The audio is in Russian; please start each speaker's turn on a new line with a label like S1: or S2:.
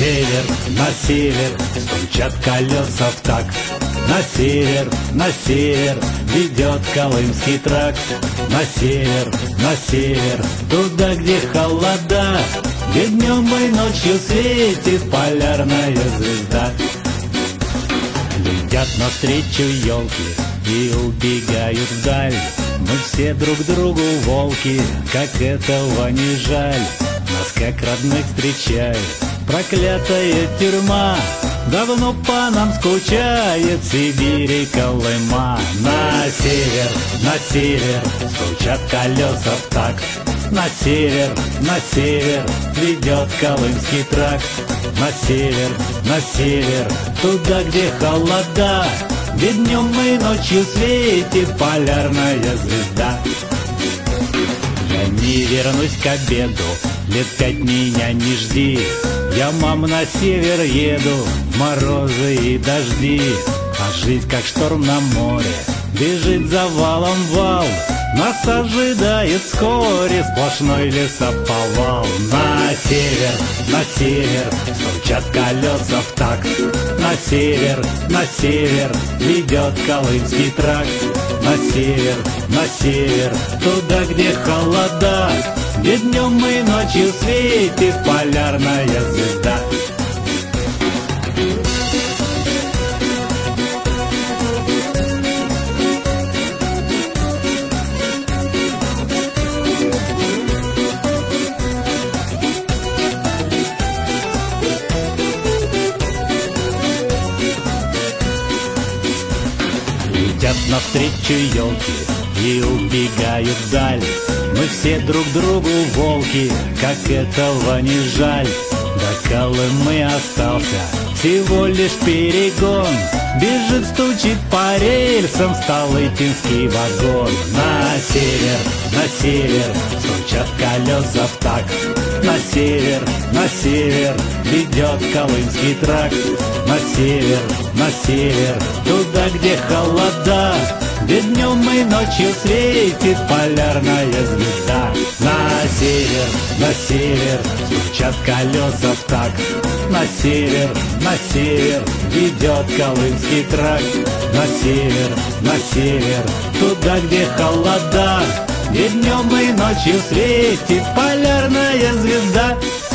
S1: на север, стучат колеса в такт. На север ведет Колымский тракт. На север, туда, где холода, где днем и ночью светит полярная звезда. Летят навстречу елки и убегают вдаль. Мы все друг другу волки, как этого не жаль. Нас как родных встречает проклятая тюрьма. Давно по нам скучает Сибирь и Колыма. На север, стучат колеса в такт. На север ведет Колымский тракт. На север, туда, где холода, где днем и ночью светит полярная звезда. Я не вернусь к обеду, лет 5 меня не жди. Я, мам, на север еду, в морозы и дожди. А жизнь, как шторм на море, бежит за валом вал. Нас ожидает вскоре сплошной лесоповал. На север, стучат колеса в такт. На север, ведет Колымский тракт. На север, туда, где холода, где днем и ночью светит полярная звезда. Летят навстречу елки и убегают вдаль. Мы все друг другу волки, как этого не жаль. До Колымы остался всего лишь перегон. Бежит, стучит по рельсам Столыпинский вагон. На север, стучат колеса в такт. На север, ведет Колымский тракт. На север, туда, где холода, где днем и ночью светит полярная звезда. На север, стучат колеса в такт. На север, ведет Колымский тракт. На север, туда, где холода, где днем и ночью светит полярная звезда.